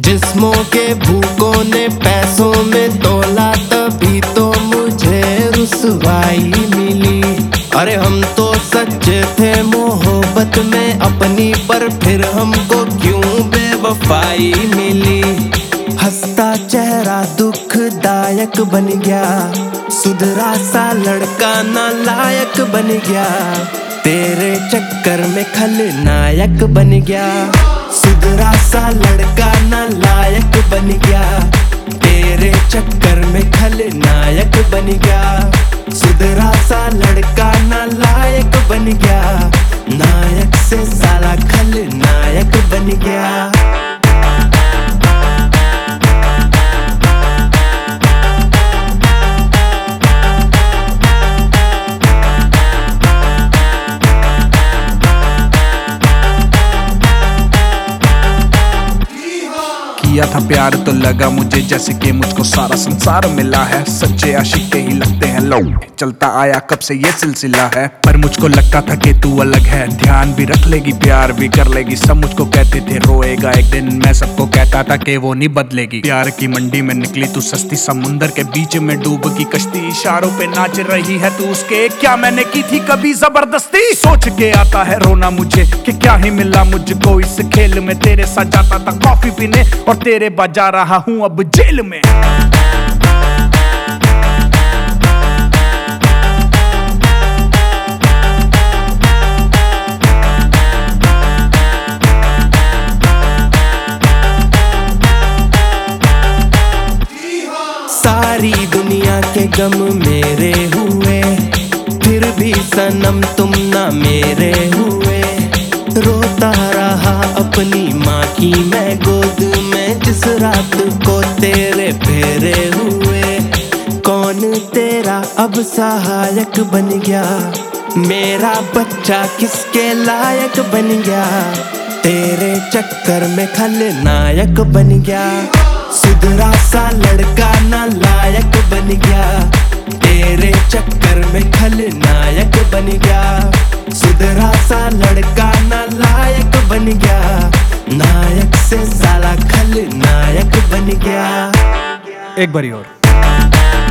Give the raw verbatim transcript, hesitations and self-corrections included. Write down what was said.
जिस्मों के भूखों ने पैसों में तोला, तभी तो मुझे रुसवाई मिली। अरे हम तो सच्चे थे मोहब्बत में अपनी, पर फिर हमको क्यों बेवफाई मिली। हंसता चेहरा दुखदायक बन गया, सुधरा सा लड़का नालायक बन गया। तेरे चक्कर में खलनायक बन गया, सुधरा सा लड़का नालायक बन गया। तेरे चक्कर में खलनायक बन गया, सुधरा सा लड़का नालायक बन गया। नायक से साला खलनायक बन गया। किया था प्यार तो लगा मुझे जैसे कि मुझको सारा संसार मिला है। सच्चे आशिक के ही लगते हैं लोग, चलता आया कब से ये सिलसिला है। पर मुझको लगता था कि तू अलग है, ध्यान भी रख लेगी प्यार भी कर लेगी। सब मुझको कहते थे रोएगा एक दिन, मैं सबको कहता था कि वो नहीं बदलेगी। प्यार की मंडी में निकली तू सस्ती, समुंदर के बीच में डूब की कश्ती। इशारों पे नाच रही है तू उसके, क्या मैंने की थी कभी जबरदस्ती। सोच के आता है रोना मुझे कि क्या ही मिला मुझको इस खेल में। तेरे साथ जाता था कॉफी पीने और तेरे बजा रहा हूँ अब जेल में। सारी दुनिया के गम मेरे हुए, फिर भी सनम तुम ना मेरे हुए। रोता रहा अपनी माँ की मैं गोद में, जिस रात को तेरे फेरे हुए। कौन तेरा अब सहायक बन गया, मेरा बच्चा किसके लायक बन गया। तेरे चक्कर में खलनायक बन गया, सुधरा सा लड़का नालायक बन गया। तेरे चक्कर में खलनायक बन गया, सुधरा सा लड़का नालायक बन गया। नायक से साला खलनायक बन गया। एक बारी और।